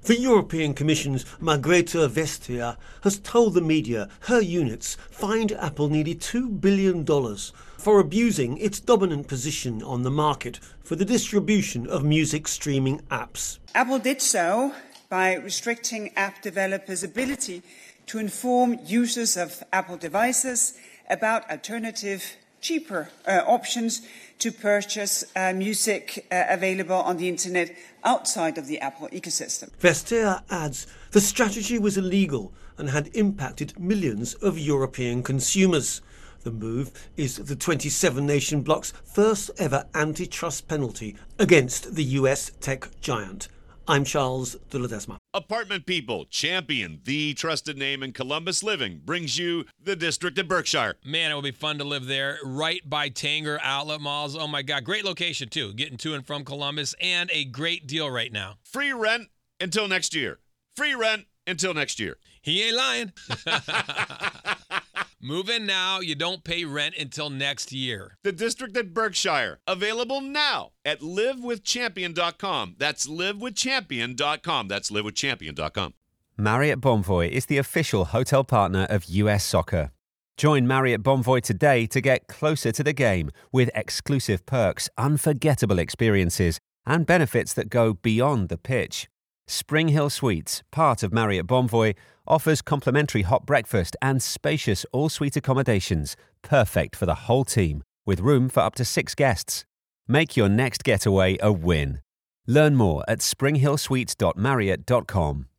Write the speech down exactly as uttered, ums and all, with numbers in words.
The European Commission's Margrethe Vestager has told the media her units fined Apple nearly two billion dollars for abusing its dominant position on the market for the distribution of music streaming apps. Apple did so by restricting app developers' ability to inform users of Apple devices about alternative, cheaper uh, options to purchase uh, music uh, available on the internet outside of the Apple ecosystem. Vestager adds the strategy was illegal and had impacted millions of European consumers. The move is the twenty-seven nation bloc's first ever antitrust penalty against the U S tech giant. I'm Charles de Ledesma. Apartment People, champion, the trusted name in Columbus living, brings you the District at Berkshire. Man, it will be fun to live there, right by Tanger Outlet Malls. Oh my God, great location too, getting to and from Columbus, and a great deal right now. Free rent until next year. Free rent until next year. He ain't lying. Move in now, you don't pay rent until next year. The District at Berkshire, available now at live with champion dot com. That's live with champion dot com. That's live with champion dot com. Marriott Bonvoy is the official hotel partner of U S Soccer. Join Marriott Bonvoy today to get closer to the game with exclusive perks, unforgettable experiences, and benefits that go beyond the pitch. Spring Hill Suites, part of Marriott Bonvoy, offers complimentary hot breakfast and spacious all-suite accommodations, perfect for the whole team, with room for up to six guests. Make your next getaway a win. Learn more at spring hill suites dot marriott dot com.